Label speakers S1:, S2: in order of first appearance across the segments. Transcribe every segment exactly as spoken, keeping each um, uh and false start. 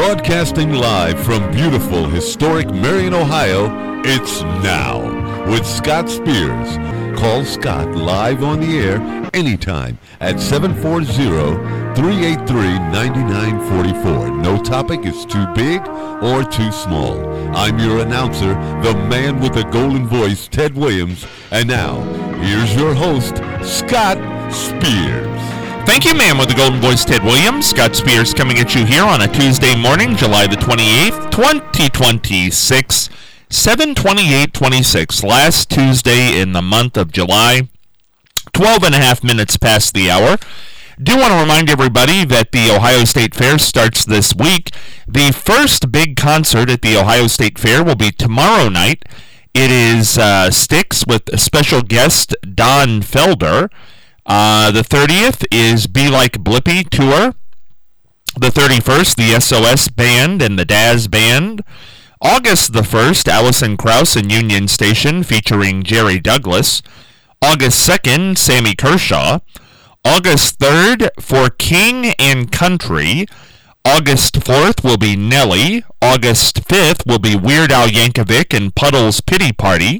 S1: Broadcasting live from beautiful, historic Marion, Ohio, it's Now with Scott Spears. Call Scott live on the air anytime at seven four zero, three eight three, nine nine four four. No topic is too big or too small. I'm your announcer, the man with the golden voice, Ted Williams. And now, here's your host, Scott Spears.
S2: Thank you, man, with the golden voice, Ted Williams. Scott Spears coming at you here on a Tuesday morning, July the twenty-eighth, twenty twenty-six, seven twenty-eight twenty-six, last Tuesday in the month of July, twelve and a half minutes past the hour. Do want to remind everybody that the Ohio State Fair starts this week. The first big concert at the Ohio State Fair will be tomorrow night. It is uh, Styx with special guest Don Felder. Uh, the thirtieth is Be Like Blippy Tour. The thirty-first, the S O S Band and the Daz Band. August the first, Alison Krauss and Union Station featuring Jerry Douglas. August second, Sammy Kershaw. August third, For King and Country. August fourth will be Nelly. August fifth will be Weird Al Yankovic and Puddle's Pity Party.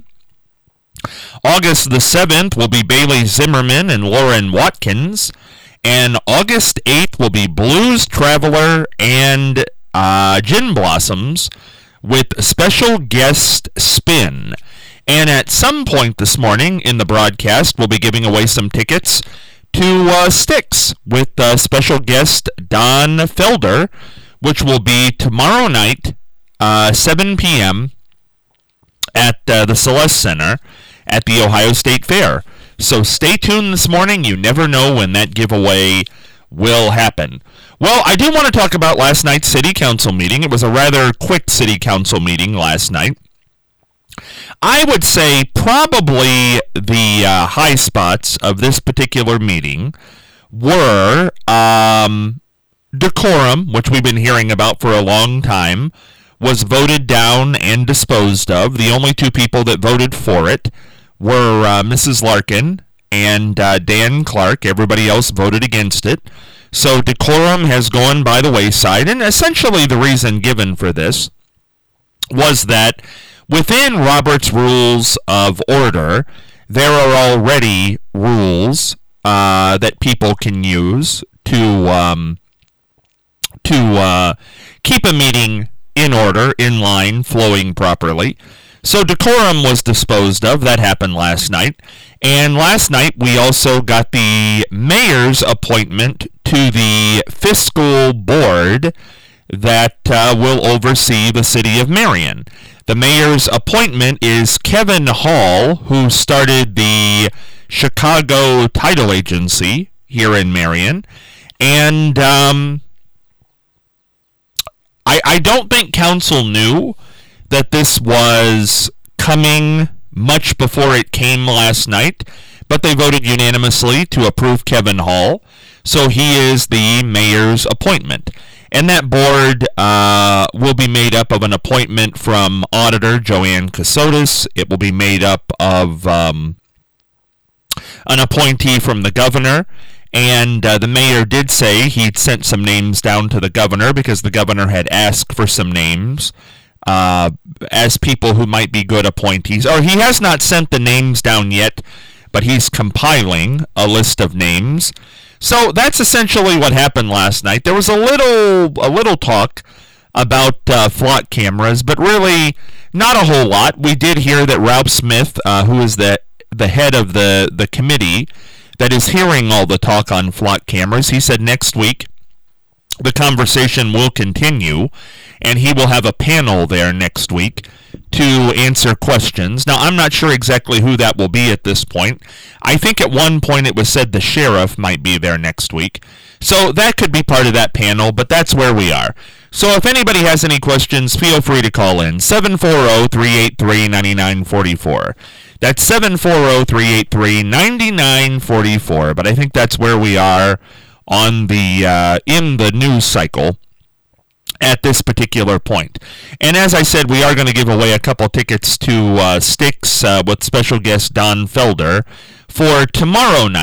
S2: August the seventh will be Bailey Zimmerman and Lauren Watkins. And August eighth will be Blues Traveler and uh, Gin Blossoms with special guest Spin. And at some point this morning in the broadcast, we'll be giving away some tickets to uh, Styx with uh, special guest Don Felder, which will be tomorrow night, uh, seven p.m. at uh, the Celeste Center at the Ohio State Fair. So stay tuned this morning. You never know when that giveaway will happen. Well, I do want to talk about last night's City Council meeting. It was a rather quick City Council meeting last night. I would say probably the uh, high spots of this particular meeting were um, decorum, which we've been hearing about for a long time, was voted down and disposed of. The only two people that voted for it were uh, Missus Larkin and uh, Dan Clark. Everybody else voted against it. So decorum has gone by the wayside, and essentially the reason given for this was that within Robert's Rules of Order, there are already rules uh, that people can use to um, to uh, keep a meeting in order, in line, flowing properly. So decorum was disposed of. That happened last night. And last night we also got the mayor's appointment to the fiscal board that uh, will oversee the city of Marion. The mayor's appointment is Kevin Hall, who started the Chicago Title Agency here in Marion. And um, I, I don't think council knew that this was coming much before it came last night, but they voted unanimously to approve Kevin Hall, so he is the mayor's appointment. And that board uh, will be made up of an appointment from Auditor Joanne Casotis. It will be made up of um, an appointee from the governor. And uh, the mayor did say he'd sent some names down to the governor because the governor had asked for some names uh, as people who might be good appointees. Or he has not sent the names down yet, but he's compiling a list of names. So that's essentially what happened last night. There was a little a little talk about uh, flock cameras, but really not a whole lot. We did hear that Ralph Smith, uh, who is the the head of the, the committee that is hearing all the talk on flock cameras, he said next week the conversation will continue, and he will have a panel there next week to answer questions. Now, I'm not sure exactly who that will be at this point. I think at one point it was said the sheriff might be there next week. So that could be part of that panel, but that's where we are. So if anybody has any questions, feel free to call in. seven four zero, three eight three, nine nine four four. That's seven four zero, three eight three, nine nine four four. But I think that's where we are on the uh, in the news cycle at this particular point. And as I said, we are going to give away a couple tickets to uh, Styx uh, with special guest Don Felder for tomorrow night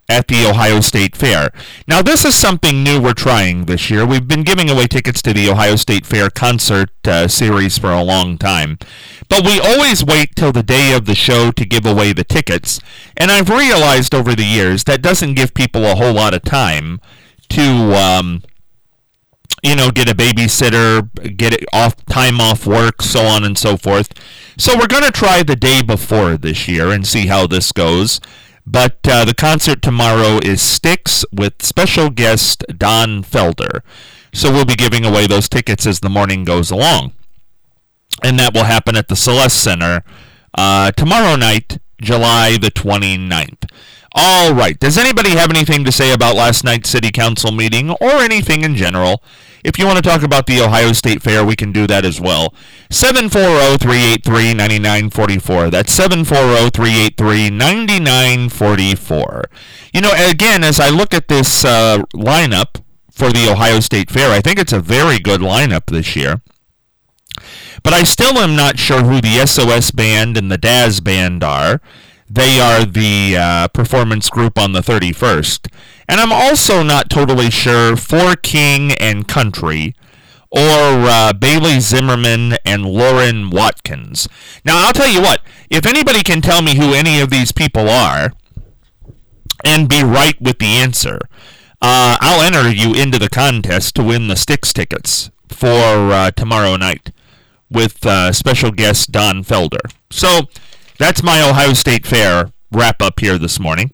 S2: at the Ohio State Fair. Now, this is something new we're trying this year. We've been giving away tickets to the Ohio State Fair concert uh, series for a long time, but we always wait till the day of the show to give away the tickets, and I've realized over the years that doesn't give people a whole lot of time to, um, you know, get a babysitter, get it off time off work, so on and so forth. So we're going to try the day before this year and see how this goes. But uh, the concert tomorrow is Styx with special guest Don Felder. So we'll be giving away those tickets as the morning goes along. And that will happen at the Celeste Center uh, tomorrow night, July the twenty-ninth. All right. Does anybody have anything to say about last night's City Council meeting or anything in general? If you want to talk about the Ohio State Fair, we can do that as well. seven four zero, three eight three, nine nine four four. That's seven four zero, three eight three, nine nine four four. You know, again, as I look at this uh, lineup for the Ohio State Fair, I think it's a very good lineup this year. But I still am not sure who the S O S Band and the Daz Band are. They are the uh, performance group on the thirty-first. And I'm also not totally sure For King and Country or uh, Bailey Zimmerman and Lauren Watkins. Now, I'll tell you what, if anybody can tell me who any of these people are and be right with the answer, uh, I'll enter you into the contest to win the Styx tickets for uh, tomorrow night with uh, special guest Don Felder. So that's my Ohio State Fair wrap-up here this morning.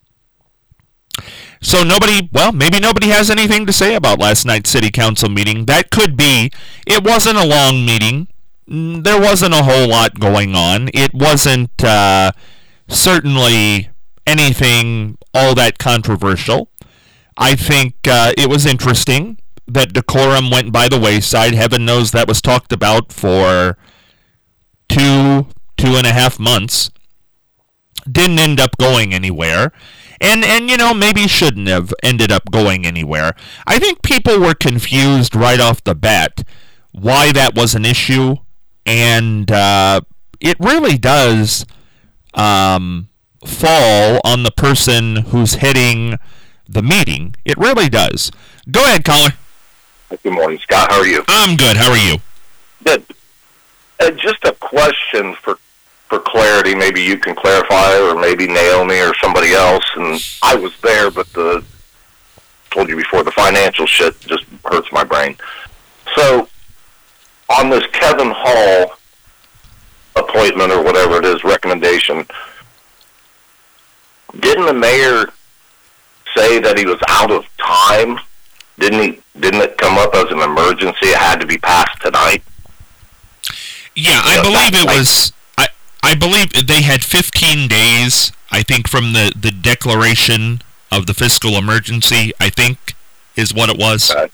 S2: So nobody, well, maybe nobody has anything to say about last night's City Council meeting. That could be. It wasn't a long meeting. There wasn't a whole lot going on. It wasn't uh, certainly anything all that controversial. I think uh, it was interesting that decorum went by the wayside. Heaven knows that was talked about for two, two and a half months. Didn't end up going anywhere. And, and you know, maybe shouldn't have ended up going anywhere. I think people were confused right off the bat why that was an issue. And uh, it really does um, fall on the person who's heading the meeting. It really does. Go ahead, caller.
S3: Good morning, Scott. How are you?
S2: I'm good. How are you?
S3: Good. Uh, just a question for for clarity. Maybe you can clarify, or maybe Naomi or somebody else. And I was there, but the told you before, the financial shit just hurts my brain. So, on this Kevin Hall appointment or whatever it is, recommendation, didn't the mayor say that he was out of time? Didn't he? Didn't it come up as an emergency? It had to be passed tonight.
S2: Yeah, I believe it was. I I believe they had fifteen days. I think from the, the declaration of the fiscal emergency. I think is what it was.
S3: Okay.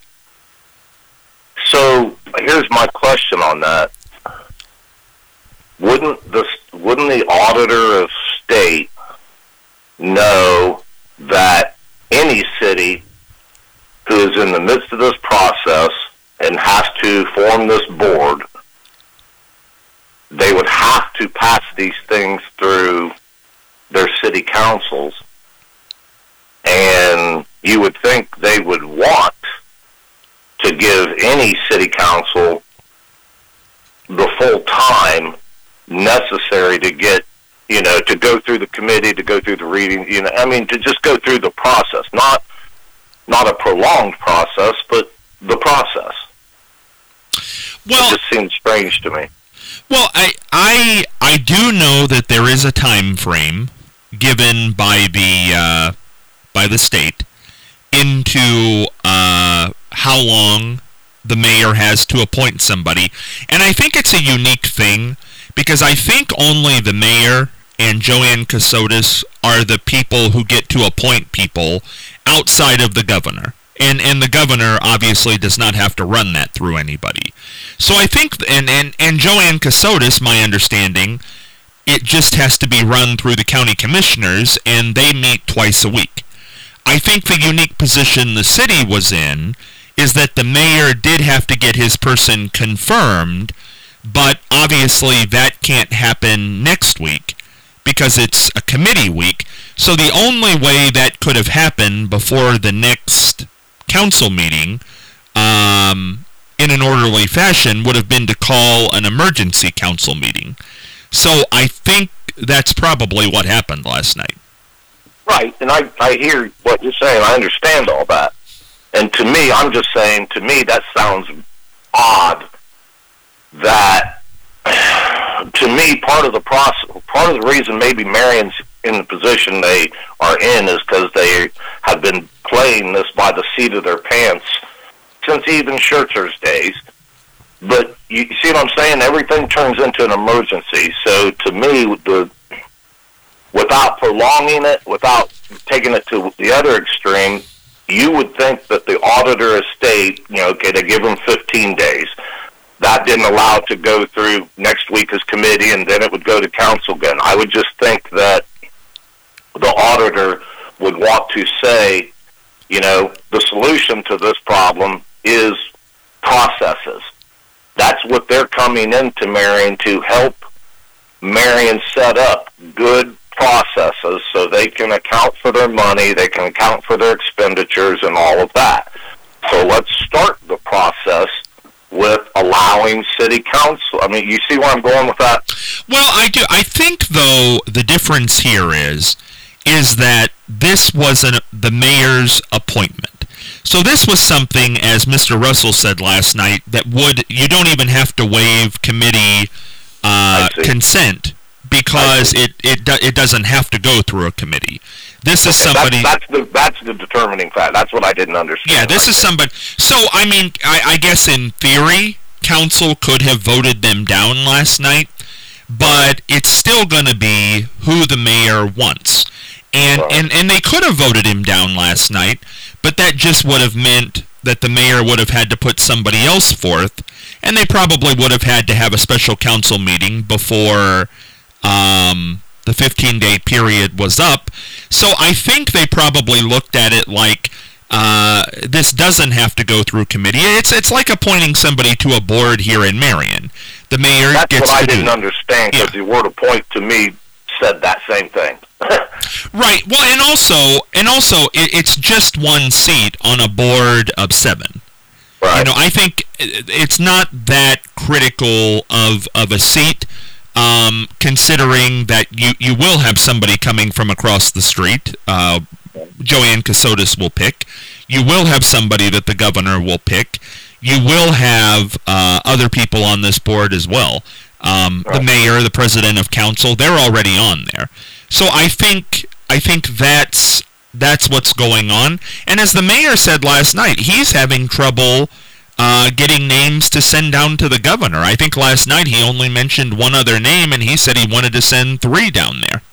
S3: So here's my question on that. Wouldn't the wouldn't the auditor of state know that any city who is in the midst of this process and has to form this board, they would have to pass these things through their city councils, and you would think they would want to give any city council the full time necessary to get, you know, to go through the committee, to go through the reading, you know, I mean, to just go through the process, not not a prolonged process, but the process.
S2: Well,
S3: it just seems strange to me.
S2: Well, I I I do know that there is a time frame given by the uh, by the state into uh, how long the mayor has to appoint somebody, and I think it's a unique thing because I think only the mayor and Joanne Casotis are the people who get to appoint people outside of the governor. And and the governor obviously does not have to run that through anybody. So I think, and, and, and Joanne Casotis, my understanding, it just has to be run through the county commissioners, and they meet twice a week. I think the unique position the city was in is that the mayor did have to get his person confirmed, but obviously that can't happen next week because it's a committee week. So the only way that could have happened before the next council meeting um, in an orderly fashion would have been to call an emergency council meeting. So I think that's probably what happened last night.
S3: Right, and I, I hear what you're saying. I understand all that. And to me, I'm just saying, to me, that sounds odd that, to me, part of the process, part of the reason maybe Marion's in the position they are in is because they have been playing this by the seat of their pants since even Schertzer's days. But you see what I'm saying? Everything turns into an emergency. So to me, the without prolonging it, without taking it to the other extreme, you would think that the auditor of state, you know, okay, they give them fifteen days. That didn't allow it to go through next week as committee, and then it would go to council again. I would just think that the auditor would want to say, you know, the solution to this problem is processes. That's what they're coming into Marion to help Marion set up good processes so they can account for their money, they can account for their expenditures and all of that. So let's start the process with allowing city council. I mean, you see where I'm going with that?
S2: Well, I do. I think, though, the difference here is is that this wasn't the mayor's appointment. So this was something, as Mister Russell said last night, that would, you don't even have to waive committee uh, consent because it, it do, it doesn't have to go through a committee. This is somebody...
S3: That's, that's, the, that's the determining fact. That's what I didn't understand.
S2: Yeah, this is somebody... So, I mean, I, I guess in theory, council could have voted them down last night, but it's still going to be who the mayor wants. And, and and they could have voted him down last night, but that just would have meant that the mayor would have had to put somebody else forth, and they probably would have had to have a special council meeting before um, the fifteen-day period was up. So I think they probably looked at it like uh, this doesn't have to go through committee. It's it's like appointing somebody to a board here in Marion. The mayor
S3: That's
S2: gets
S3: what
S2: to
S3: I didn't
S2: do.
S3: understand, because
S2: Yeah.
S3: the word appoint to me said that same thing.
S2: Right. Well, and also, and also, it, it's just one seat on a board of seven.
S3: Right.
S2: You know, I think it's not that critical of of a seat, um, considering that you, you will have somebody coming from across the street. Uh, Joanne Casotis will pick. You will have somebody that the governor will pick. You will have uh, other people on this board as well. Um, right. The mayor, the president of council, they're already on there. So I think I think that's that's what's going on. And as the mayor said last night, he's having trouble uh, getting names to send down to the governor. I think last night he only mentioned one other name, and he said he wanted to send three down there.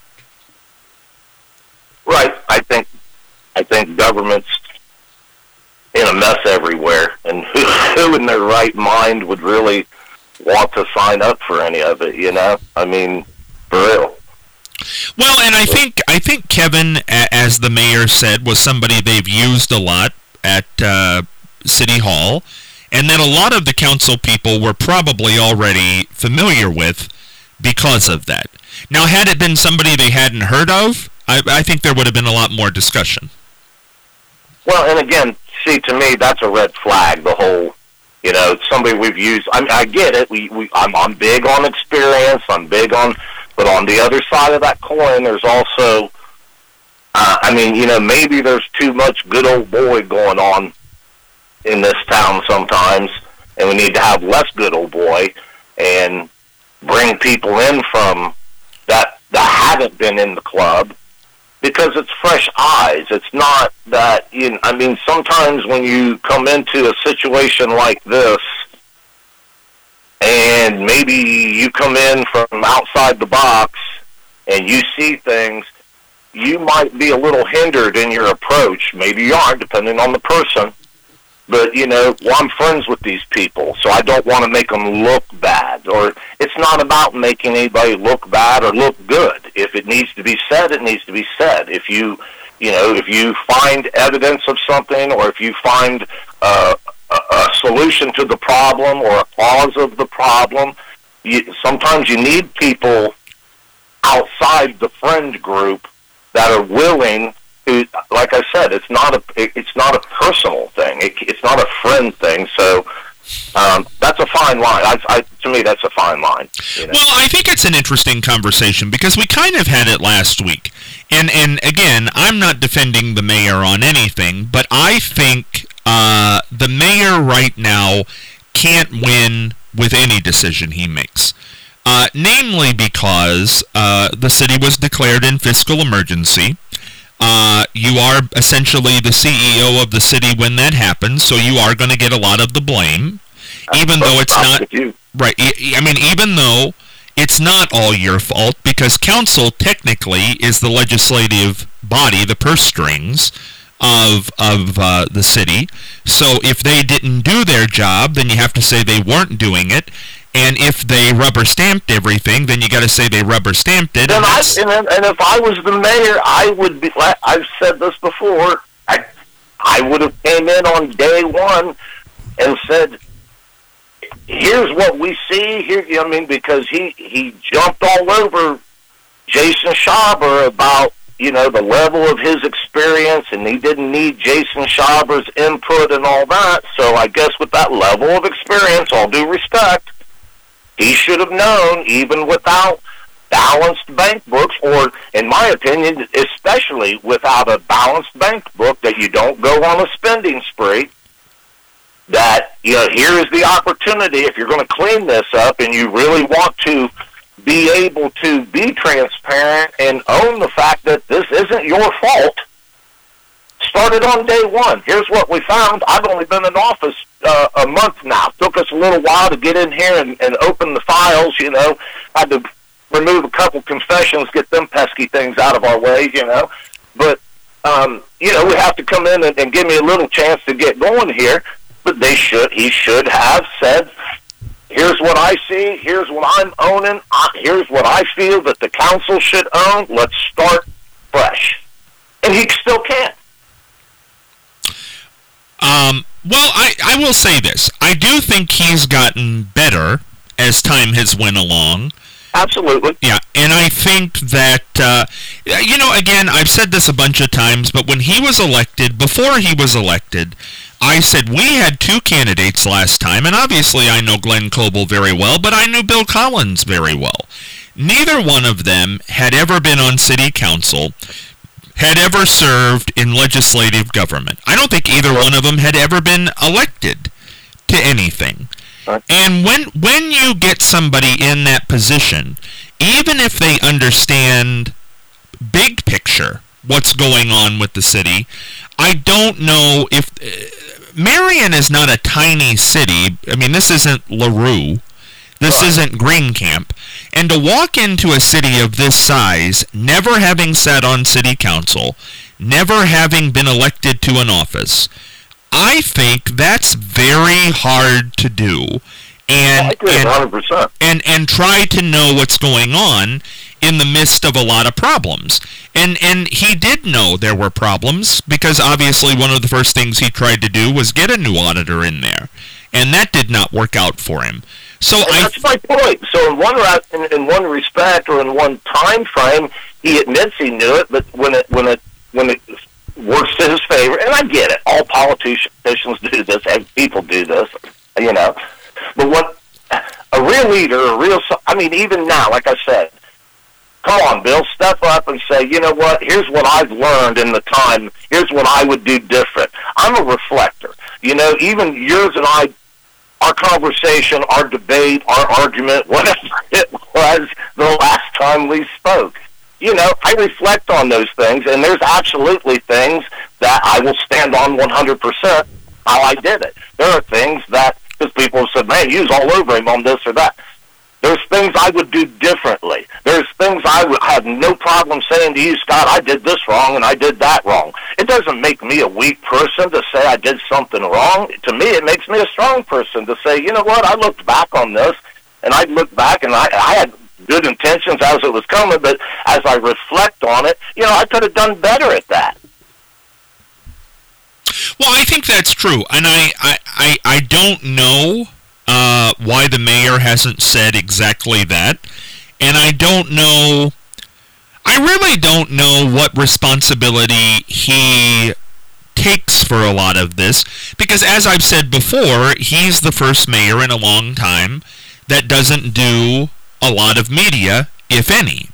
S3: Right. I think I think government's in a mess everywhere, and who, who in their right mind would really want to sign up for any of it? You know, I mean, for real.
S2: Well, and I think I think Kevin, as the mayor said, was somebody they've used a lot at uh, City Hall, and that a lot of the council people were probably already familiar with because of that. Now, had it been somebody they hadn't heard of, I, I think there would have been a lot more discussion.
S3: Well, and again, see, to me, that's a red flag, the whole, you know, somebody we've used. I mean, I get it. We, we, I'm, I'm big on experience. I'm big on... But on the other side of that coin, there's also, uh, I mean, you know, maybe there's too much good old boy going on in this town sometimes, and we need to have less good old boy and bring people in from that that haven't been in the club, because it's fresh eyes. It's not that, you know, I mean, sometimes when you come into a situation like this, and maybe you come in from outside the box and you see things, you might be a little hindered in your approach. Maybe you aren't, depending on the person. But, you know, well, I'm friends with these people, so I don't want to make them look bad. Or it's not about making anybody look bad or look good. If it needs to be said, it needs to be said. If you, you know, if you find evidence of something, or if you find uh, a solution to the problem or a cause of the problem, you, sometimes you need people outside the friend group that are willing to, like I said, it's not a it's not a personal thing. It, it's not a friend thing. So um, that's a fine line. I, I, to me, that's a fine line. You know?
S2: Well, I think it's an interesting conversation because we kind of had it last week. And, and again, I'm not defending the mayor on anything, but I think uh, the mayor right now can't win with any decision he makes. Uh, namely because uh, the city was declared in fiscal emergency. Uh, you are essentially the C E O of the city when that happens, so you are going to get a lot of the blame, even though it's not right. I mean, even though it's not all your fault, because council technically is the legislative body, the purse strings of of uh, the city. So if they didn't do their job, then you have to say they weren't doing it. And if they rubber stamped everything, then you got to say they rubber stamped it.
S3: And, I, and, and if I was the mayor, I would be. I've said this before. I I would have came in on day one and said, "Here's what we see here." I mean, because he he jumped all over Jason Schaber about, you know, the level of his experience, and he didn't need Jason Schaber's input and all that. So I guess with that level of experience, all due respect, he should have known, even without balanced bank books, or, in my opinion, especially without a balanced bank book, that you don't go on a spending spree, that, you know, here is the opportunity, if you're going to clean this up and you really want to be able to be transparent and own the fact that this isn't your fault, start it on day one. Here's what we found. I've only been in office uh, a month now. Took us a little while to get in here and, and open the files, you know. Had to remove a couple confessions, get them pesky things out of our way, you know. But, um, you know, we have to come in and, and give me a little chance to get going here. But they should, he should have said, here's what I see, here's what I'm owning, uh, here's what I feel that the council should own. Let's start fresh. And he still can't.
S2: Um, well, I, I will say this. I do think he's gotten better as time has went along.
S3: Absolutely.
S2: Yeah, and I think that, uh, you know, again, I've said this a bunch of times, but when he was elected, before he was elected, I said we had two candidates last time, and obviously I know Glenn Coble very well, but I knew Bill Collins very well. Neither one of them had ever been on city council, had ever served in legislative government. I don't think either one of them had ever been elected to anything. And when when you get somebody in that position, even if they understand big picture what's going on with the city, I don't know if... Uh, Marion is not a tiny city. I mean, this isn't LaRue. This isn't Greencamp. And to walk into a city of this size, never having sat on city council, never having been elected to an office, I think that's very hard to do. And,
S3: I agree, one hundred percent.
S2: And, and try to know what's going on in the midst of a lot of problems. And and he did know there were problems, because obviously one of the first things he tried to do was get a new auditor in there. And that did not work out for him. So
S3: and
S2: I,
S3: that's my point. So in one in, in one respect, or in one time frame, he admits he knew it, but when it when it when it works to his favor, and I get it, all politicians do this, and people do this, you know. But what a real leader, a real, I mean, even now, like I said, come on, Bill, step up and say, you know what, here's what I've learned in the time, here's what I would do different. I'm a reflector. You know, even yours and I, our conversation, our debate, our argument, whatever it was the last time we spoke, you know, I reflect on those things, and there's absolutely things that I will stand on one hundred percent how I did it. There are things that, because people have said, man, you was all over him on this or that. There's things I would do differently. There's things I would have no problem saying to you, Scott, I did this wrong and I did that wrong. It doesn't make me a weak person to say I did something wrong. To me, it makes me a strong person to say, you know what, I looked back on this, and I looked back, and I, I had good intentions as it was coming, but as I reflect on it, you know, I could have done better at that.
S2: Well, I think that's true, and I, I, I, I don't know uh, why the mayor hasn't said exactly that, and I don't know really don't know what responsibility he takes for a lot of this, because as I've said before, he's the first mayor in a long time that doesn't do a lot of media, if any.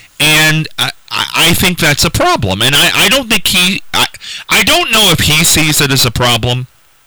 S2: And I, I think that's a problem. And I, I don't think he... I, I don't know if he sees it as a problem,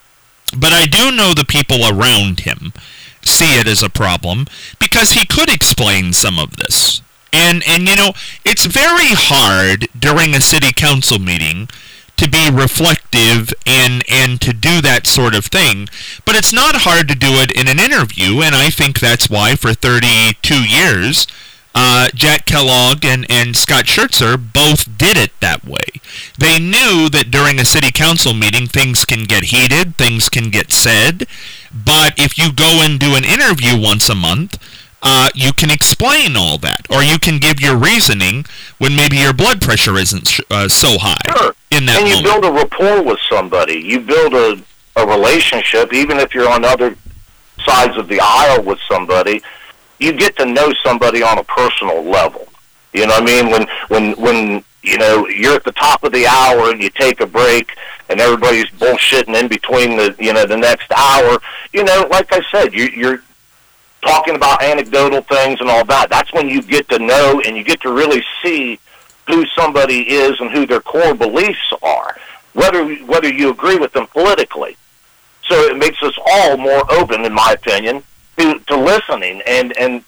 S2: but I do know the people around him see it as a problem, because he could explain some of this. And, and you know, it's very hard during a city council meeting to be reflective and, and to do that sort of thing. But it's not hard to do it in an interview, and I think that's why for thirty-two years, uh, Jack Kellogg and, and Scott Schertzer both did it that way. They knew that during a city council meeting, things can get heated, things can get said, but if you go and do an interview once a month, Uh, you can explain all that, or you can give your reasoning when maybe your blood pressure isn't sh- uh, so high
S3: sure.
S2: in that
S3: and you
S2: moment.
S3: build a rapport with somebody. You build a, a relationship, even if you're on other sides of the aisle with somebody. You get to know somebody on a personal level. You know what I mean? When, when, when you know, you're at the top of the hour and you take a break and everybody's bullshitting in between the, you know, the next hour, you know, like I said, you, you're talking about anecdotal things and all that. That's when you get to know and you get to really see who somebody is and who their core beliefs are, whether whether you agree with them politically. So it makes us all more open, in my opinion, to, to listening and, and,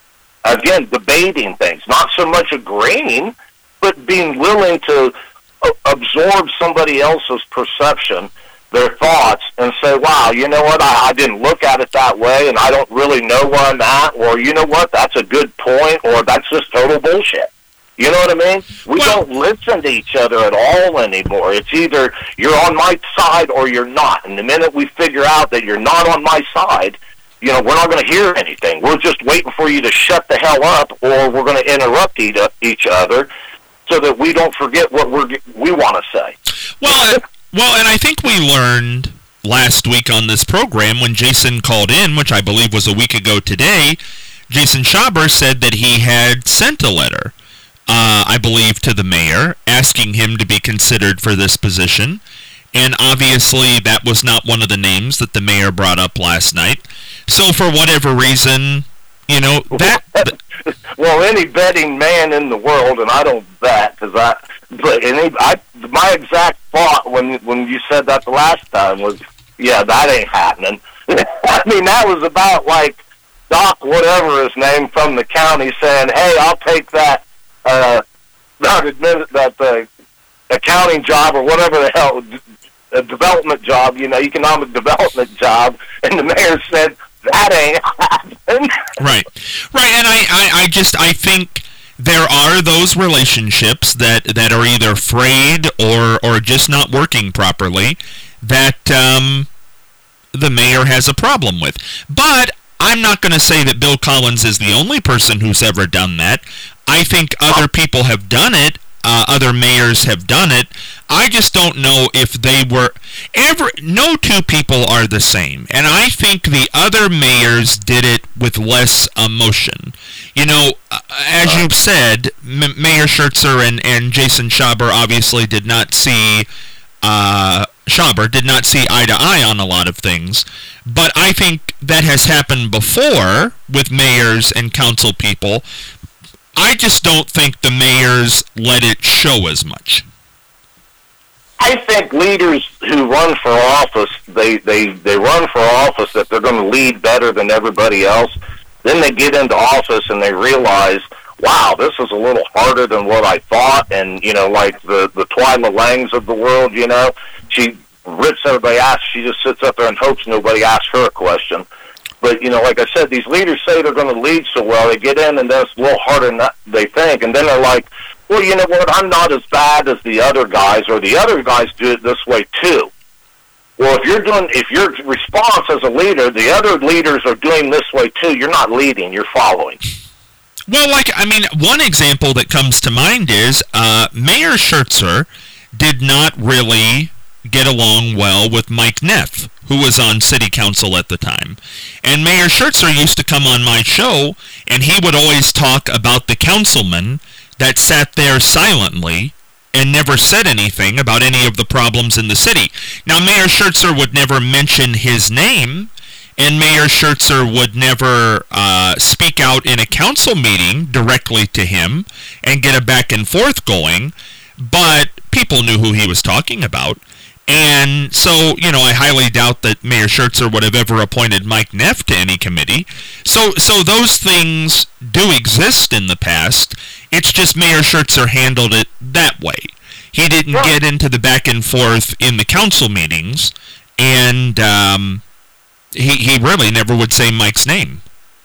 S3: again, debating things. Not so much agreeing, but being willing to absorb somebody else's perception, their thoughts, and say, wow, you know what, I, I didn't look at it that way, and I don't really know where I'm at, or you know what, that's a good point, or that's just total bullshit. You know what I mean? We well, don't listen to each other at all anymore. It's either you're on my side or you're not. And the minute we figure out that you're not on my side, you know, we're not going to hear anything. We're just waiting for you to shut the hell up, or we're going to interrupt each other so that we don't forget what we're, we want to say.
S2: Well, Well, and I think we learned last week on this program when Jason called in, which I believe was a week ago today, Jason Schaber said that he had sent a letter, uh, I believe, to the mayor asking him to be considered for this position. And obviously that was not one of the names that the mayor brought up last night. So for whatever reason, you know, that...
S3: well, any betting man in the world, and I don't bet, because I... But any, I, my exact thought when when you said that the last time was, yeah, that ain't happening. I mean, that was about like Doc, whatever his name, from the county saying, hey, I'll take that uh, that, admit, that uh, accounting job or whatever the hell, a development job, you know, economic development job, and the mayor said, that ain't happening.
S2: Right. Right, and I, I, I just, I think... there are those relationships that, that are either frayed or, or just not working properly that um, the mayor has a problem with. But I'm not going to say that Bill Collins is the only person who's ever done that. I think other people have done it. Uh, other mayors have done it. I just don't know if they were... Every, no two people are the same. And I think the other mayors did it with less emotion. You know, uh, as you've said, M- Mayor Schertzer and, and Jason Schaber obviously did not see... Uh, Schaber did not see eye to eye on a lot of things. But I think that has happened before with mayors and council people. I just don't think the mayors let it show as much.
S3: I think leaders who run for office, they, they, they run for office that they're going to lead better than everybody else. Then they get into office and they realize, wow, this is a little harder than what I thought. And, you know, like the, the Twyla Langs of the world, you know, she rips everybody ass. She just sits up there and hopes nobody asks her a question. But, you know, like I said, these leaders say they're going to lead so well. They get in and it's a little harder than they think. And then they're like, well, you know what, I'm not as bad as the other guys, or the other guys do it this way too. Well, if you're doing, if your response as a leader, the other leaders are doing this way too, you're not leading, you're following.
S2: Well, like, I mean, one example that comes to mind is uh, Mayor Schertzer did not really get along well with Mike Neff, who was on city council at the time. And Mayor Schertzer used to come on my show, and he would always talk about the councilman that sat there silently and never said anything about any of the problems in the city. Now, Mayor Schertzer would never mention his name, and Mayor Schertzer would never uh, speak out in a council meeting directly to him and get a back and forth going, but people knew who he was talking about. And so, you know, I highly doubt that Mayor Schertzer would have ever appointed Mike Neff to any committee. So so those things do exist in the past. It's just Mayor Schertzer handled it that way. He didn't get into the back and forth in the council meetings, and um, he, he really never would say Mike's name.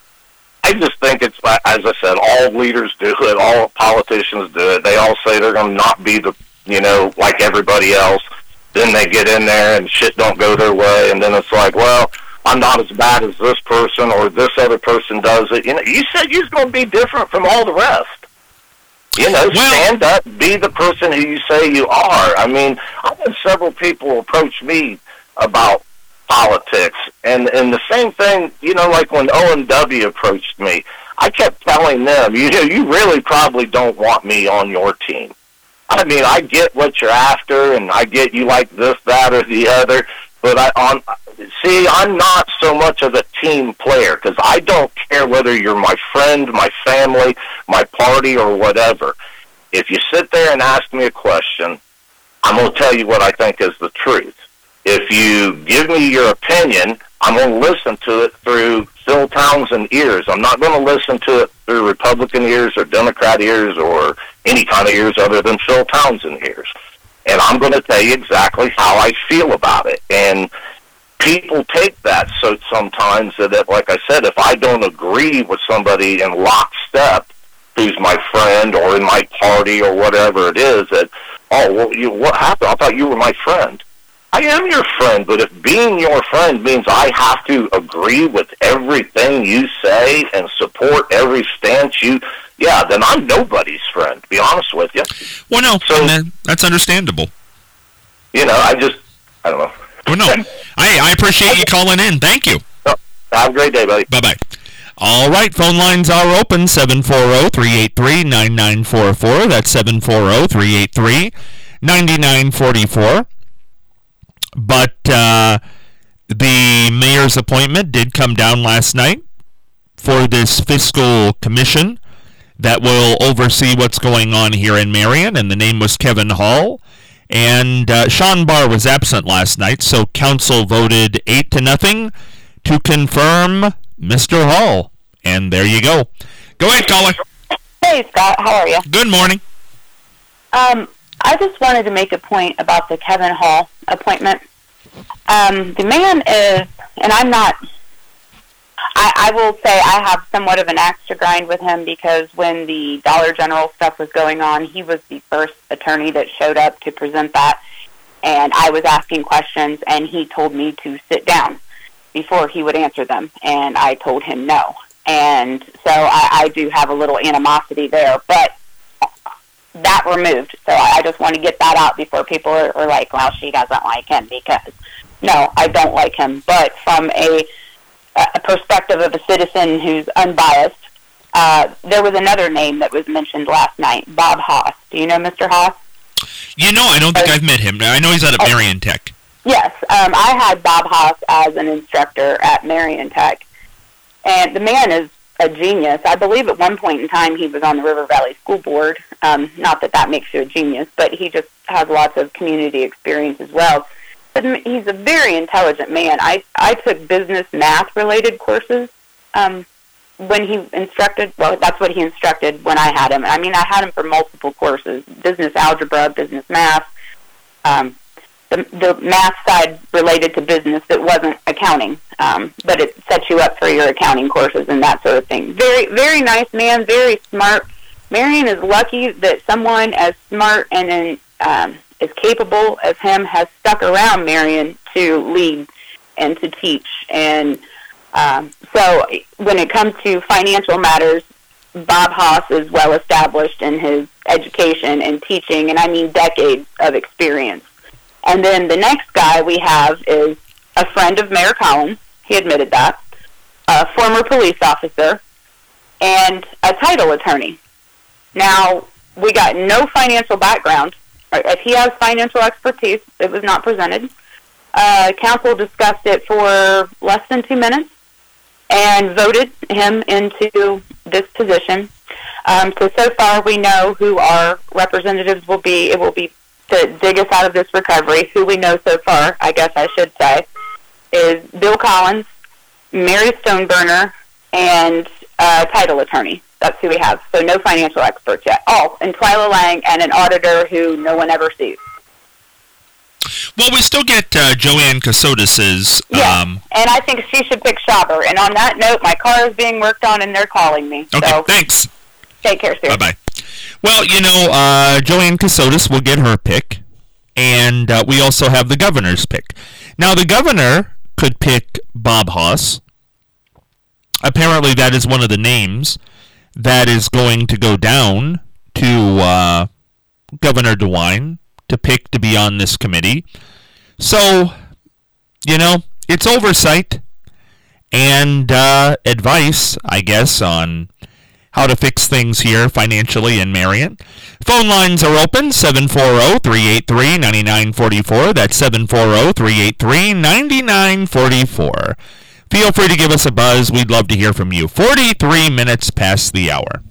S3: I just think it's, as I said, all leaders do it, all politicians do it. They all say they're going to not be the, you know, like everybody else. Then they get in there and shit don't go their way, and then it's like, well, I'm not as bad as this person or this other person does it. You know, you said you're going to be different from all the rest. You know,
S2: well,
S3: stand up, be the person who you say you are. I mean, I've had several people approach me about politics, and and the same thing, you know, like when O M W approached me, I kept telling them, you know, you really probably don't want me on your team. I mean, I get what you're after, and I get you like this, that, or the other, but I on see, I'm not so much of a team player, because I don't care whether you're my friend, my family, my party, or whatever. If you sit there and ask me a question, I'm going to tell you what I think is the truth. If you give me your opinion, I'm going to listen to it through Phil Townsend ears. I'm not going to listen to it through Republican ears or Democrat ears or any kind of ears other than Phil Townsend ears. And I'm going to tell you exactly how I feel about it. And people take that so sometimes that, if, like I said, if I don't agree with somebody in lockstep who's my friend or in my party or whatever it is, that, oh, well, you, what happened? I thought you were my friend. I am your friend, but if being your friend means I have to agree with everything you say and support every stance you, yeah, then I'm nobody's friend, to be honest with you.
S2: Well, no,
S3: so,
S2: and that's understandable.
S3: You know, I just, I don't know.
S2: Well, no, I, I appreciate you calling in. Thank you.
S3: Oh, have a great day, buddy.
S2: Bye-bye. All right, phone lines are open, seven four zero, three eight three, nine nine four four. That's seven four zero, three eight three, nine nine four four. But uh, the mayor's appointment did come down last night for this fiscal commission that will oversee what's going on here in Marion, and the name was Kevin Hall. And uh, Sean Barr was absent last night, so council voted eight to nothing to confirm Mister Hall. And there you go. Go ahead, caller.
S4: Hey, Scott. How are you?
S2: Good morning.
S4: Um, I just wanted to make a point about the Kevin Hall appointment. Um, the man is, and I'm not, I, I will say I have somewhat of an axe to grind with him, because when the Dollar General stuff was going on, he was the first attorney that showed up to present that, and I was asking questions, and he told me to sit down before he would answer them, and I told him no. And so I, I do have a little animosity there, but that removed. So I just want to get that out before people are, are like, well, she doesn't like him, because no, I don't like him. But from a, a perspective of a citizen who's unbiased, uh, there was another name that was mentioned last night, Bob Haas. Do you know Mister Haas?
S2: You know, I don't think I've met him. I know he's out of Marion Tech.
S4: Yes, um, I had Bob Haas as an instructor at Marion Tech, and the man is a genius. I believe at one point in time he was on the River Valley School Board. Um, not that that makes you a genius, but he just has lots of community experience as well. But he's a very intelligent man. I, I took business math-related courses um, when he instructed. Well, that's what he instructed when I had him. I mean, I had him for multiple courses, business algebra, business math, um, the, the math side related to business that wasn't accounting, um, but it sets you up for your accounting courses and that sort of thing. Very, very nice man, very smart. Marion is lucky that someone as smart and um, as capable as him has stuck around Marion to lead and to teach. And um, so when it comes to financial matters, Bob Haas is well established in his education and teaching, and I mean decades of experience. And then the next guy we have is a friend of Mayor Collins. He admitted that. A former police officer and a title attorney. Now, we got no financial background. If he has financial expertise, it was not presented. Uh, council discussed it for less than two minutes and voted him into this position. Um, so, so far we know who our representatives will be. It will be to dig us out of this recovery. Who we know so far, I guess I should say, is Bill Collins, Mary Stoneburner, and uh, title attorney. That's who we have. So no financial experts yet. Oh, and Twyla Lang and an auditor who no one ever sees.
S2: Well, we still get uh, Joanne Casodas's.
S4: Yeah,
S2: um,
S4: and I think she should pick Schauber. And on that note, my car is being worked on, and they're calling me.
S2: Okay,
S4: so
S2: thanks.
S4: Take care, Sue.
S2: Bye-bye. Well, you know, uh, Joanne Casodas will get her pick, and uh, we also have the governor's pick. Now, the governor could pick Bob Haas. Apparently, that is one of the names that is going to go down to uh, Governor DeWine to pick to be on this committee. So, you know, it's oversight and uh, advice, I guess, on how to fix things here financially in Marion. Phone lines are open, seven four zero, three eight three, nine nine four four. That's seven four zero, three eight three, nine nine four four. Feel free to give us a buzz. We'd love to hear from you. forty-three minutes past the hour.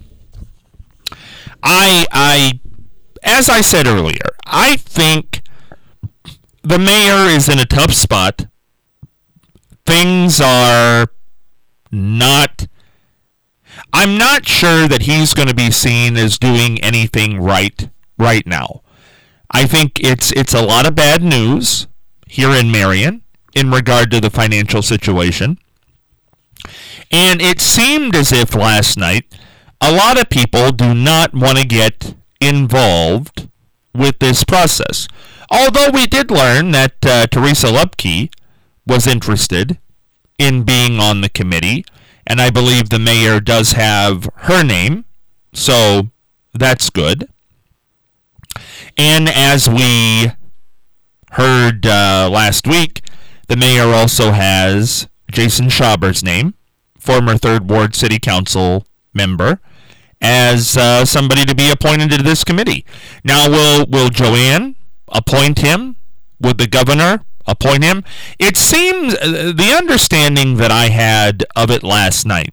S2: I, I, as I said earlier, I think the mayor is in a tough spot. Things are not, I'm not sure that he's going to be seen as doing anything right right now. I think it's it's a lot of bad news here in Marion in regard to the financial situation. And it seemed as if last night a lot of people do not want to get involved with this process. Although we did learn that uh, Teresa Lubke was interested in being on the committee, and I believe the mayor does have her name, so that's good. And as we heard uh, last week, the mayor also has Jason Schauber's name, former third Ward City Council member, as uh, somebody to be appointed to this committee. Now, will will Joanne appoint him? Would the governor appoint him? It seems, uh, the understanding that I had of it last night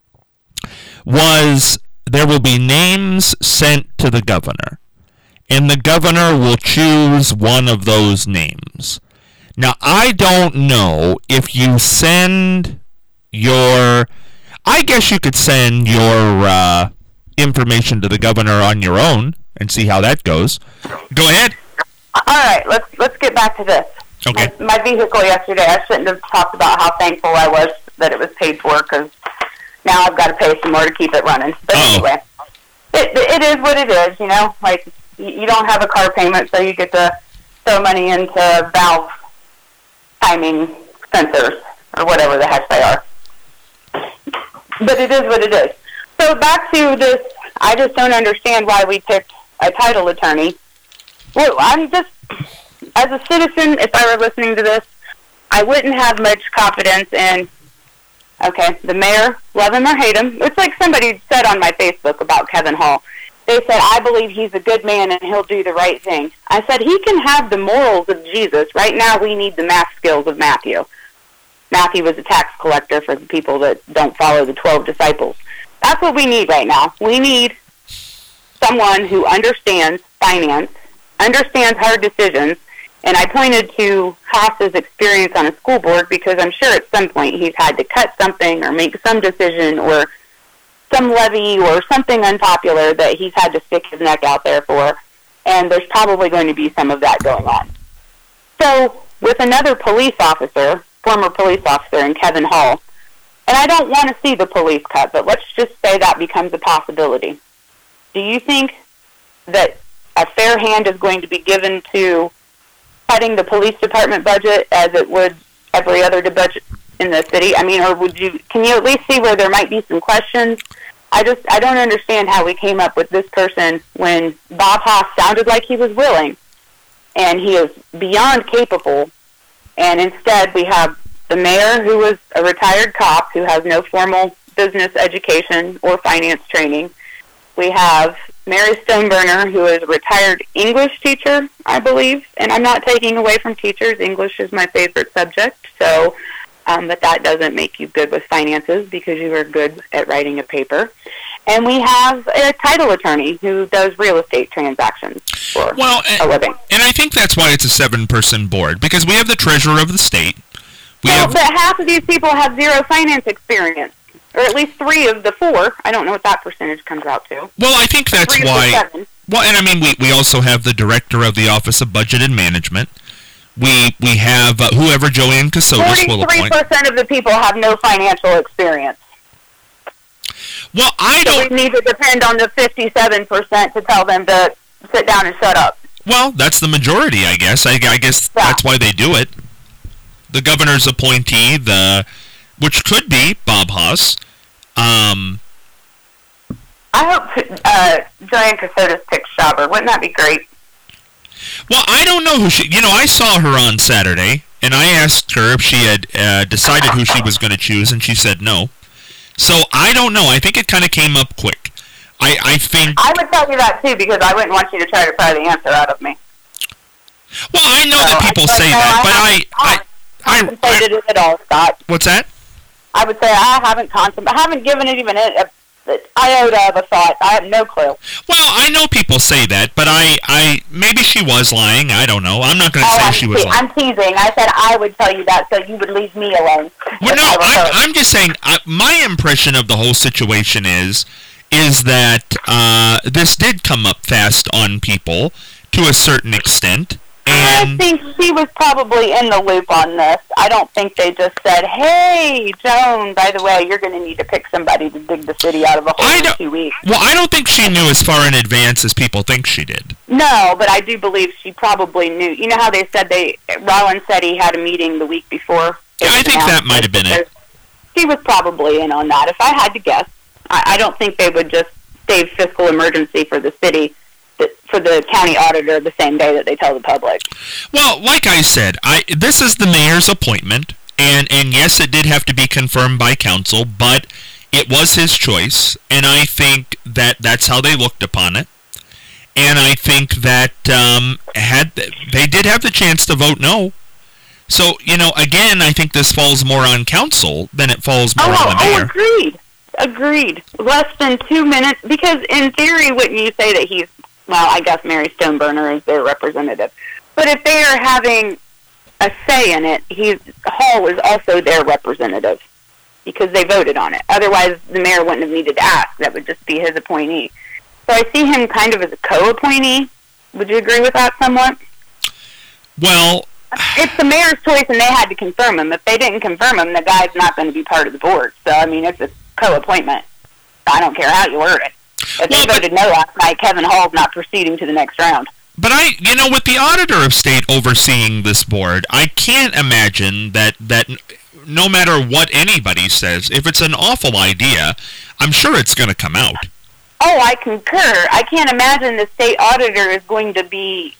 S2: was there will be names sent to the governor, and the governor will choose one of those names. Now, I don't know if you send your, I guess you could send your uh, information to the governor on your own and see how that goes. Go ahead.
S4: All right, let's let's get back to this.
S2: Okay.
S4: My, my vehicle yesterday, I shouldn't have talked about how thankful I was that it was paid for, because now I've got to pay some more to keep it running. But
S2: Uh-oh.
S4: anyway, it, it is what it is, you know. Like, you don't have a car payment, so you get to throw money into valve timing sensors, or whatever the heck they are. But it is what it is. So back to this, I just don't understand why we picked a title attorney. Well, I'm just, as a citizen, if I were listening to this, I wouldn't have much confidence in, okay, the mayor, love him or hate him. It's like somebody said on my Facebook about Kevin Hall. They said, I believe he's a good man and he'll do the right thing. I said, he can have the morals of Jesus. Right now we need the math skills of Matthew. Matthew was a tax collector for the people that don't follow the twelve disciples. That's what we need right now. We need someone who understands finance, understands hard decisions, and I pointed to Haas's experience on a school board because I'm sure at some point he's had to cut something or make some decision or some levy or something unpopular that he's had to stick his neck out there for, and there's probably going to be some of that going on. So with another police officer, former police officer in Kevin Hall, and I don't want to see the police cut, but let's just say that becomes a possibility. Do you think that a fair hand is going to be given to cutting the police department budget as it would every other budget in the city? I mean, or would you, can you at least see where there might be some questions? I just, I don't understand how we came up with this person when Bob Haas sounded like he was willing, and he is beyond capable, and instead we have the mayor, who was a retired cop who has no formal business education or finance training. We have Mary Stoneburner, who is a retired English teacher, I believe, and I'm not taking away from teachers. English is my favorite subject, so, um, but that doesn't make you good with finances because you are good at writing a paper. And we have a title attorney who does real estate transactions for
S2: well, and,
S4: a living.
S2: And I think that's why it's a seven-person board, because we have the treasurer of the state. We
S4: well,
S2: have,
S4: but half of these people have zero finance experience, or at least three of the four. I don't know what that percentage comes out to.
S2: Well, I think that's
S4: three
S2: why...
S4: Of the seven.
S2: Well, and I mean, we, we also have the director of the Office of Budget and Management. We we have uh, whoever Joanne Casotis will appoint.
S4: forty-three percent of the people have no financial experience.
S2: Well, I
S4: so
S2: don't...
S4: we need to depend on the fifty-seven percent to tell them to sit down and shut up.
S2: Well, that's the majority, I guess. I, I guess
S4: yeah.
S2: that's why they do it. The governor's appointee, the which could be Bob Haas. Um,
S4: I hope uh, Joanne Casotis picks Schauber. Wouldn't that be great?
S2: Well, I don't know who she... You know, I saw her on Saturday, and I asked her if she had uh, decided who she was going to choose, and she said no. So, I don't know. I think it kind of came up quick. I, I think...
S4: I would tell you that, too, because I wouldn't want you to try to pry the answer out of me.
S2: Well, I know
S4: so
S2: that people
S4: I
S2: say
S4: no,
S2: that,
S4: I
S2: but I... I, I,
S4: contemplated
S2: I,
S4: it at all, Scott.
S2: What's that?
S4: I would say I haven't contemplated... I haven't given it even a, a iota of a thought. I have no clue.
S2: Well, I know people say that, but I... I maybe she was lying. I don't know. I'm not going to
S4: oh,
S2: say
S4: I'm
S2: she was
S4: te-
S2: lying.
S4: I'm teasing. I said I would tell you that so you would leave me alone.
S2: Well, no, I'm, I'm just saying, uh, my impression of the whole situation is, is that uh, this did come up fast on people to a certain extent. And
S4: I think she was probably in the loop on this. I don't think they just said, hey, Joan, by the way, you're going to need to pick somebody to dig the city out of a hole in two weeks.
S2: Well, I don't think she knew as far in advance as people think she did.
S4: No, but I do believe she probably knew. You know how they said they, Rollins said he had a meeting the week before?
S2: Yeah, I think that might have been it.
S4: She was probably in on that, if I had to guess. I, I don't think they would just save fiscal emergency for the city, for the county auditor the same day that they tell the public.
S2: Well, like I said, I this is the mayor's appointment, and, and yes, it did have to be confirmed by council, but it was his choice, and I think that that's how they looked upon it. And I think that um, had they did have the chance to vote no. So, you know, again, I think this falls more on council than it falls more
S4: oh,
S2: on the mayor.
S4: Oh, agreed. Agreed. Less than two minutes, because in theory, wouldn't you say that he's, well, I guess Mary Stoneburner is their representative. But if they are having a say in it, he's, Hall is also their representative because they voted on it. Otherwise, the mayor wouldn't have needed to ask. That would just be his appointee. So I see him kind of as a co-appointee. Would you agree with that somewhat?
S2: Well,
S4: it's the mayor's choice, and they had to confirm him. If they didn't confirm him, the guy's not going to be part of the board. So, I mean, it's a co-appointment. I don't care how you word it. If
S2: well,
S4: they voted no last night, Kevin Hall's not proceeding to the next round.
S2: But I, you know, with the auditor of state overseeing this board, I can't imagine that, that no matter what anybody says, if it's an awful idea, I'm sure it's going to come out.
S4: Oh, I concur. I can't imagine the state auditor is going to be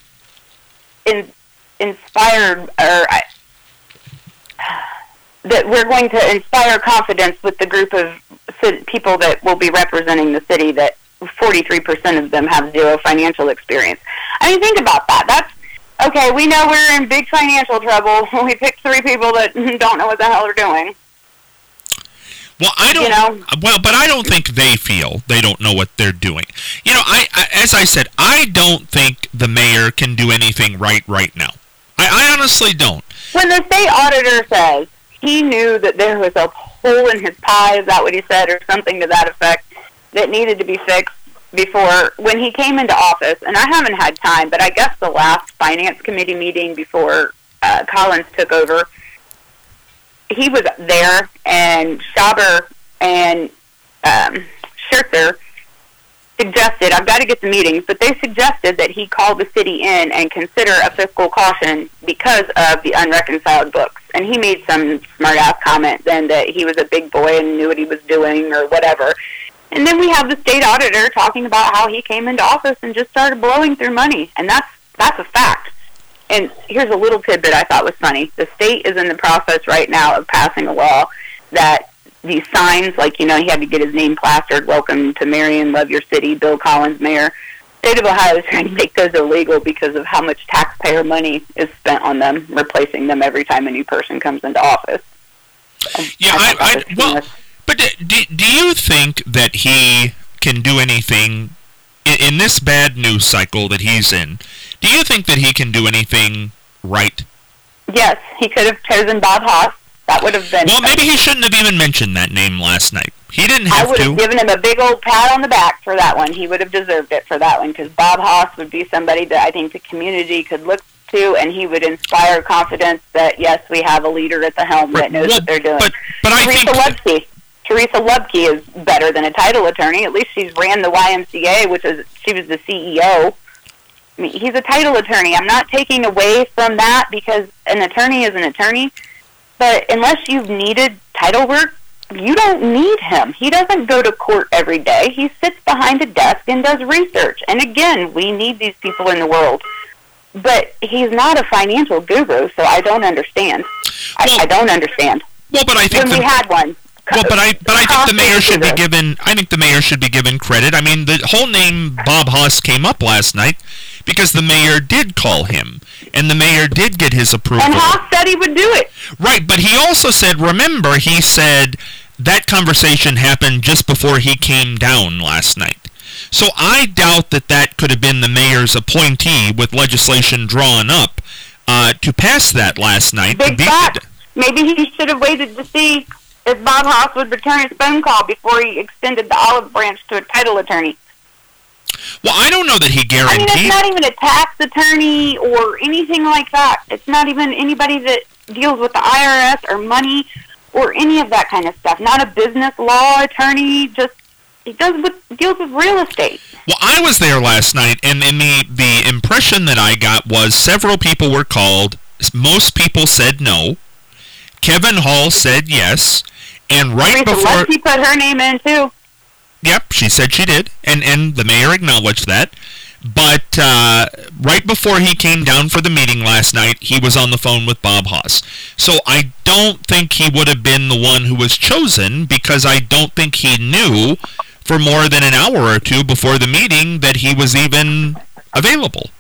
S4: in, inspired, or I, that we're going to inspire confidence with the group of people that will be representing the city, that forty-three percent of them have zero financial experience. I mean, think about that. That's, okay, we know we're in big financial trouble. We picked three people that don't know what the hell they're doing.
S2: Well, I don't.
S4: You know?
S2: Well, but I don't think they feel they don't know what they're doing. You know, I, I as I said, I don't think the mayor can do anything right right now. I, I honestly don't.
S4: When the state auditor says he knew that there was a hole in his pie, is that what he said, or something to that effect, that needed to be fixed before when he came into office, and I haven't had time, but I guess the last finance committee meeting before uh, Collins took over, he was there, and Schauber and um, Scherzer suggested, I've got to get the meetings, but they suggested that he call the city in and consider a fiscal caution because of the unreconciled books. And he made some smart-ass comment then that he was a big boy and knew what he was doing or whatever. And then we have the state auditor talking about how he came into office and just started blowing through money. And that's that's a fact. And here's a little tidbit I thought was funny. The state is in the process right now of passing a law that these signs, like, you know, he had to get his name plastered, welcome to Marion, love your city, Bill Collins, mayor. State of Ohio is trying to make those illegal because of how much taxpayer money is spent on them, replacing them every time a new person comes into office.
S2: Yeah, I, I, I well, but do, do you think that he can do anything in, in this bad news cycle that he's in? Do you think that he can do anything right?
S4: Yes, he could have chosen Bob Haas. That would have been...
S2: Well, maybe he shouldn't have even mentioned that name last night. He didn't have to.
S4: I would have
S2: to.
S4: given him a big old pat on the back for that one. He would have deserved it for that one, because Bob Haas would be somebody that I think the community could look to, and he would inspire confidence that, yes, we have a leader at the helm that knows
S2: well,
S4: what they're doing.
S2: But, but I
S4: Teresa
S2: think...
S4: Lubke. Teresa Lubke is better than a title attorney. At least she's ran the Y M C A, which is, she was the C E O. I mean, he's a title attorney. I'm not taking away from that, because an attorney is an attorney. But unless you've needed title work, you don't need him. He doesn't go to court every day. He sits behind a desk and does research. And again, we need these people in the world. But he's not a financial guru, so I don't understand.
S2: Well,
S4: I, I don't understand.
S2: Well, but I think
S4: when
S2: the,
S4: we had one.
S2: Well, but I but I think the mayor should be given. I think the mayor should be given credit. I mean, the whole name Bob Haas came up last night because the mayor did call him, and the mayor did get his approval.
S4: And Haas said he would do it.
S2: Right, but he also said, remember, he said that conversation happened just before he came down last night. So I doubt that that could have been the mayor's appointee with legislation drawn up uh, to pass that last night.
S4: Big fact. Maybe he should have waited to see if Bob Haas would return his phone call before he extended the olive branch to a title attorney.
S2: Well, I don't know that he guaranteed...
S4: I mean, it's not even a tax attorney or anything like that. It's not even anybody that deals with the I R S or money or any of that kind of stuff. Not a business law attorney, just he does with, deals with real estate.
S2: Well, I was there last night, and, and the, the impression that I got was several people were called. Most people said no. Kevin Hall said yes. And right
S4: Teresa
S2: before...
S4: Lubke put her name in, too.
S2: Yep, she said she did, and, and the mayor acknowledged that. But uh, right before he came down for the meeting last night, he was on the phone with Bob Haas. So I don't think he would have been the one who was chosen, because I don't think he knew for more than an hour or two before the meeting that he was even available.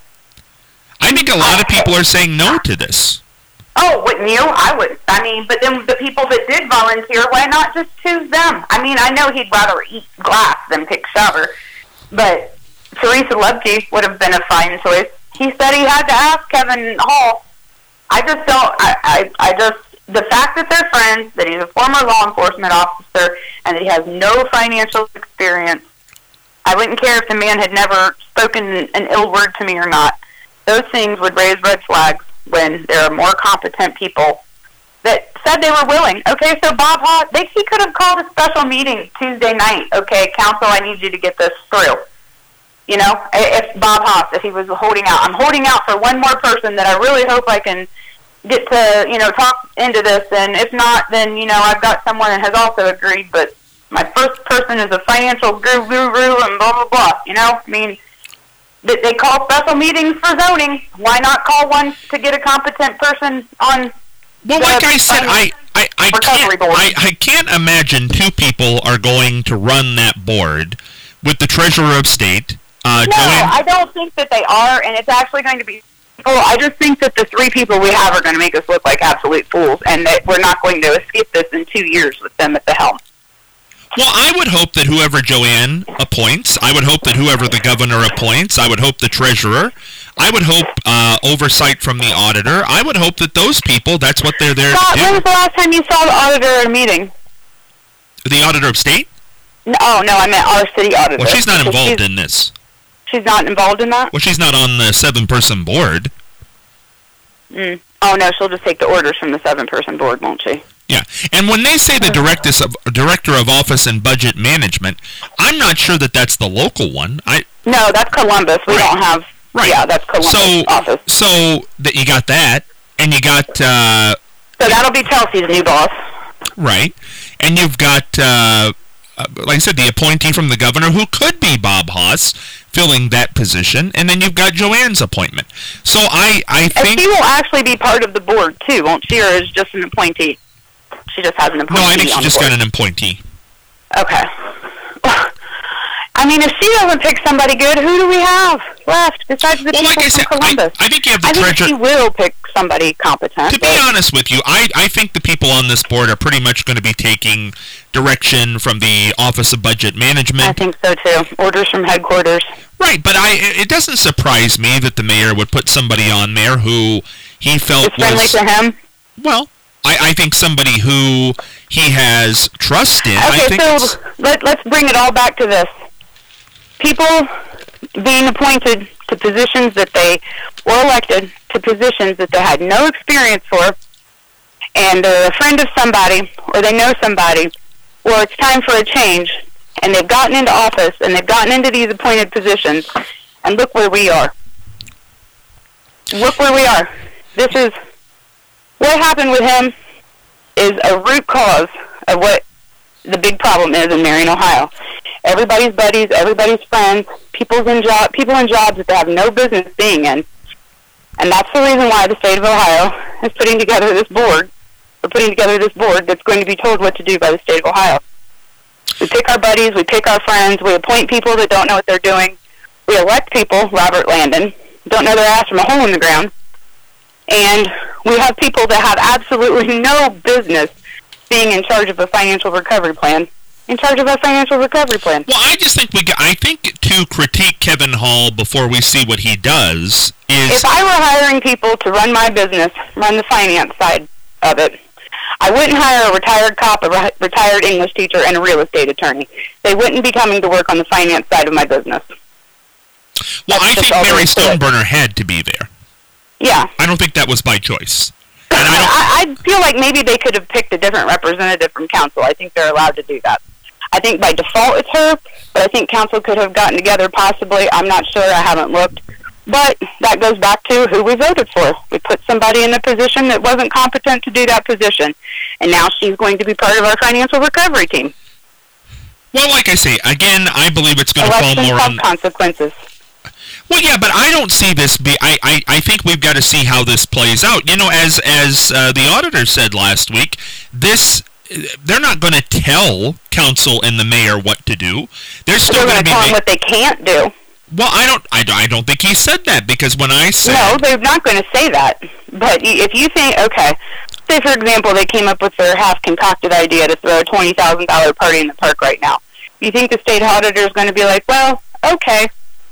S2: I think a lot of people are saying no to this.
S4: Oh, wouldn't you? I would. I mean, but then the people that did volunteer, why not just choose them? I mean, I know he'd rather eat glass than pick shower, but Teresa Lubke would have been a fine choice. He said he had to ask Kevin Hall. I just don't, I, I, I just, the fact that they're friends, that he's a former law enforcement officer, and that he has no financial experience, I wouldn't care if the man had never spoken an ill word to me or not. Those things would raise red flags when there are more competent people that said they were willing. Okay, so Bob Haas, they, he could have called a special meeting Tuesday night. Okay, council, I need you to get this through. You know, if Bob Haas, if he was holding out, I'm holding out for one more person that I really hope I can get to, you know, talk into this. And if not, then, you know, I've got someone that has also agreed, but my first person is a financial guru and blah, blah, blah. You know, I mean, they call special meetings for zoning. Why not call one to get a competent person on?
S2: Well, like I said, I I, I can't I, I can't imagine two people are going to run that board with the treasurer of state. Uh,
S4: no,
S2: Joanne.
S4: I don't think that they are, and it's actually going to be. Oh, I just think that the three people we have are going to make us look like absolute fools, and that we're not going to escape this in two years with them at the helm.
S2: Well, I would hope that whoever Joanne appoints, I would hope that whoever the governor appoints, I would hope the treasurer, I would hope uh, oversight from the auditor, I would hope that those people, that's what they're there
S4: Scott,
S2: to do.
S4: when was the last time you saw the auditor at a meeting?
S2: The auditor of state?
S4: No, oh, no, I meant our city auditor.
S2: Well, she's not involved
S4: she's,
S2: in this.
S4: She's not involved in that?
S2: Well, she's not on the seven-person board.
S4: Mm. Oh, no, she'll just take the orders from the seven-person board, won't she?
S2: Yeah, and when they say the director of, director of Office and Budget Management, I'm not sure that that's the local one. I
S4: No, that's Columbus. We
S2: right.
S4: don't have...
S2: Right.
S4: Yeah, that's Columbus
S2: so,
S4: office.
S2: So that you got that, and you got... Uh,
S4: so that'll be Chelsea's new boss.
S2: Right, and you've got... Uh, Uh, like I said, the appointee from the governor, who could be Bob Haas, filling that position, and then you've got Joanne's appointment. So I, I think...
S4: And she will actually be part of the board, too, won't she, or is just an appointee? she just has an appointee?
S2: No, I think she
S4: on
S2: just
S4: the board?
S2: got an appointee.
S4: Okay. I mean, if she doesn't pick somebody good, who do we have left besides the
S2: Well,
S4: people
S2: like I said,
S4: from
S2: I,
S4: Columbus?
S2: I think you have the
S4: I think
S2: treasurer.
S4: she will pick somebody competent.
S2: To be honest with you, I, I think the people on this board are pretty much going to be taking direction from the Office of Budget Management.
S4: I think so too. Orders from headquarters.
S2: Right, but I it doesn't surprise me that the mayor would put somebody on there who he felt
S4: It's friendly
S2: was
S4: to him.
S2: well. I, I think somebody who he has trust in. I
S4: Okay,
S2: think
S4: so
S2: it's-
S4: let, let's bring it all back to this. People being appointed to positions that they were elected to positions that they had no experience for, and they're a friend of somebody, or they know somebody, or it's time for a change, and they've gotten into office, and they've gotten into these appointed positions, and look where we are. Look where we are. This is, what happened with him is a root cause of what the big problem is in Marion, Ohio. Everybody's buddies, everybody's friends, people's in job, people in jobs that they have no business being in. And that's the reason why the state of Ohio is putting together this board, or putting together this board that's going to be told what to do by the state of Ohio. We pick our buddies, we pick our friends, we appoint people that don't know what they're doing. We elect people, Robert Landon, don't know their ass from a hole in the ground. And we have people that have absolutely no business being in charge of a financial recovery plan, in charge of a financial recovery plan.
S2: Well, I just think we got, I think to critique Kevin Hall before we see what he does is...
S4: If I were hiring people to run my business, run the finance side of it, I wouldn't hire a retired cop, a re- retired English teacher, and a real estate attorney. They wouldn't be coming to work on the finance side of my business.
S2: Well,
S4: That's
S2: I
S4: just
S2: think
S4: all there
S2: Mary
S4: is to it.
S2: Stoneburner had to be there.
S4: Yeah.
S2: I don't think that was by choice. And I don't...
S4: I, I feel like maybe they could have picked a different representative from council. I think they're allowed to do that. I think by default it's her, but I think council could have gotten together possibly. I'm not sure. I haven't looked. But that goes back to who we voted for. We put somebody in a position that wasn't competent to do that position. And now she's going to be part of our financial recovery team.
S2: Well, like I say, again, I believe it's going to fall
S4: Elections
S2: more
S4: have
S2: on...
S4: consequences.
S2: Well, yeah, but I don't see this be... I, I, I think we've got to see how this plays out. You know, as, as uh, the auditor said last week, this... They're not going to tell council and the mayor what to do. They're still
S4: They're
S2: going to be...
S4: tell them
S2: ma-
S4: what they can't do.
S2: Well, I don't, I, I don't think he said that, because when I said...
S4: No, they're not going to say that. But y- if you think, okay, say for example they came up with their half-concocted idea to throw a twenty thousand dollars party in the park right now. You think the state auditor is going to be like, well, okay.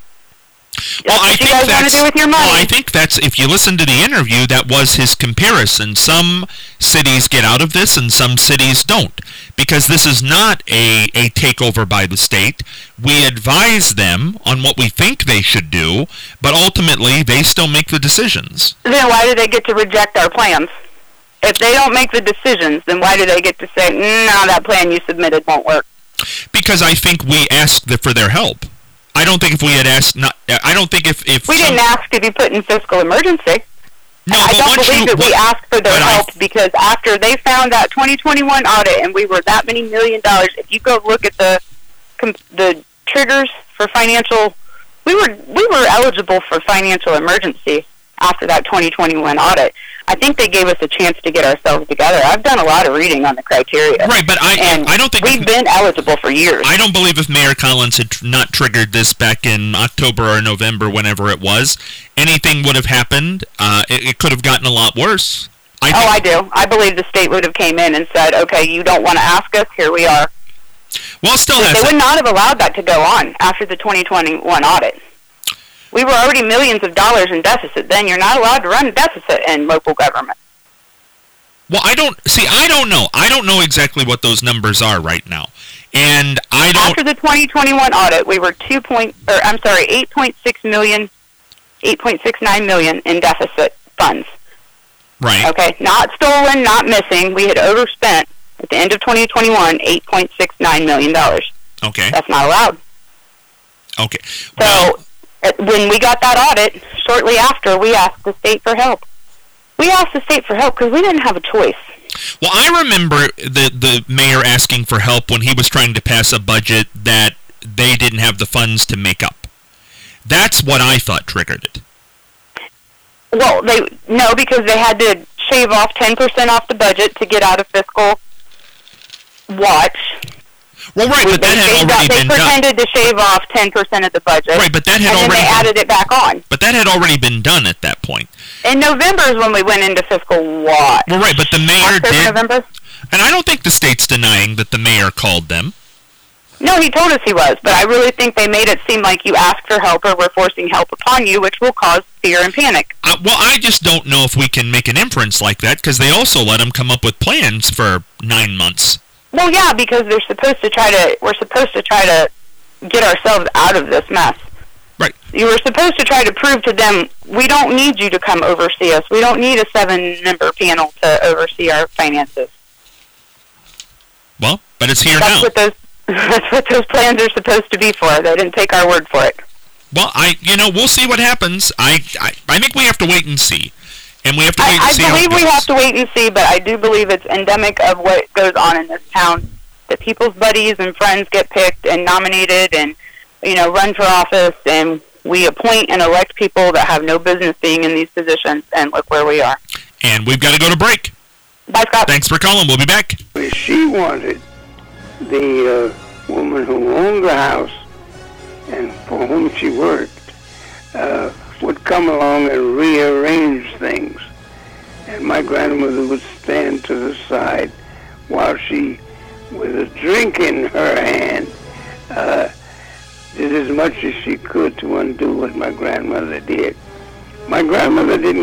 S2: Well, I
S4: what you
S2: think
S4: guys want to
S2: that's,
S4: do with your money?
S2: well, I think that's, if you listen to the interview, that was his comparison. Some cities get out of this and some cities don't, because this is not a, a takeover by the state. We advise them on what we think they should do, but ultimately they still make the decisions.
S4: Then why do they get to reject our plans? If they don't make the decisions, then why do they get to say, no, that plan you submitted won't work?
S2: Because I think we asked the, for their help. I don't think if we had asked, not, I don't think if... if
S4: We
S2: some,
S4: didn't ask to be put in fiscal emergency.
S2: No,
S4: I
S2: but
S4: don't
S2: once
S4: believe
S2: you,
S4: that we
S2: what-
S4: asked for their
S2: but I-
S4: help because after they found that twenty twenty-one audit and we were that many million dollars, if you go look at the com- the triggers for financial, we were we were eligible for financial emergency after that twenty twenty-one audit. I think they gave us a chance to get ourselves together. I've done a lot of reading on the criteria.
S2: Right, but I,
S4: and
S2: I don't think...
S4: we've been eligible for years.
S2: I don't believe if Mayor Collins had tr- not triggered this back in October or November, whenever it was, anything would have happened. Uh, it, it could have gotten a lot worse. I
S4: Oh,
S2: think,
S4: I do. I believe the state would have came in and said, okay, you don't want to ask us, here we are.
S2: well, it still
S4: They
S2: has...
S4: would not have allowed that to go on after the twenty twenty-one audit. We were already millions of dollars in deficit. Then you're not allowed to run a deficit in local government.
S2: Well, I don't... See, I don't know. I don't know exactly what those numbers are right now. And I don't...
S4: After the twenty twenty-one audit, we were two point, or I'm sorry, eight point six million, eight point six nine million in deficit funds.
S2: Right.
S4: Okay, not stolen, not missing. We had overspent at the end of twenty twenty-one, eight point six nine million dollars.
S2: Okay.
S4: That's not allowed.
S2: Okay.
S4: So
S2: Well,
S4: uh, when we got that audit, shortly after, we asked the state for help. We asked the state for help because we didn't have a choice.
S2: well, I remember the, the mayor asking for help when he was trying to pass a budget that they didn't have the funds to make up. That's what I thought triggered it.
S4: Well, they no, because they had to shave off ten percent off the budget to get out of fiscal watch.
S2: Well, right, but that had
S4: They,
S2: already
S4: they
S2: been done.
S4: pretended to shave off ten percent of the budget.
S2: Right, but that had
S4: and
S2: already
S4: then they
S2: been,
S4: added it back on.
S2: But that had already been done at that point.
S4: In November is when we went into fiscal watch.
S2: Well, right, but the mayor
S4: October,
S2: did.
S4: November?
S2: And I don't think the state's denying that the mayor called them.
S4: No, he told us he was, but I really think they made it seem like you asked for help or we're forcing help upon you, which will cause fear and panic.
S2: Uh, well, I just don't know if we can make an inference like that, because they also let him come up with plans for nine months.
S4: Well, yeah, because they're supposed to try to, we're supposed to try to get ourselves out of this mess.
S2: Right.
S4: You were supposed to try to prove to them, we don't need you to come oversee us. We don't need a seven-member panel to oversee our finances.
S2: Well, but it's here
S4: That's
S2: now.
S4: What those, that's what those plans are supposed to be for. They didn't take our word for it.
S2: Well, I, you know, we'll see what happens. I, I, I think we have to wait and see. And we have to wait
S4: I,
S2: and
S4: I
S2: see how it
S4: believe we
S2: goes.
S4: have to wait and see, but I do believe it's endemic of what goes on in this town. That people's buddies and friends get picked and nominated and, you know, run for office, and we appoint and elect people that have no business being in these positions, and look where we are.
S2: And we've got to go to break.
S4: Bye, Scott.
S2: Thanks for calling. We'll be back.
S5: She wanted the uh, woman who owned the house and for whom she worked uh, would come along and rearrange things. And my grandmother would stand to the side while she, with a drink in her hand, uh, did as much as she could to undo what my grandmother did. My grandmother didn't